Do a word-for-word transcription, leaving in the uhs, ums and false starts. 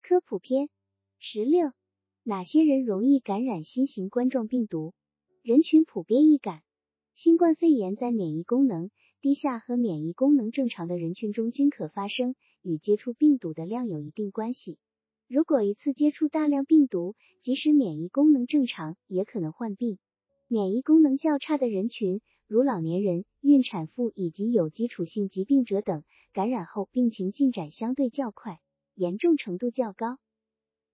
科普篇十六，哪些人容易感染新型冠状病毒？人群普遍易感。新冠肺炎在免疫功能低下和免疫功能正常的人群中均可发生，与接触病毒的量有一定关系。如果一次接触大量病毒，即使免疫功能正常，也可能患病。免疫功能较差的人群，如老年人、孕产妇以及有基础性疾病者等，感染后病情进展相对较快，严重程度较高。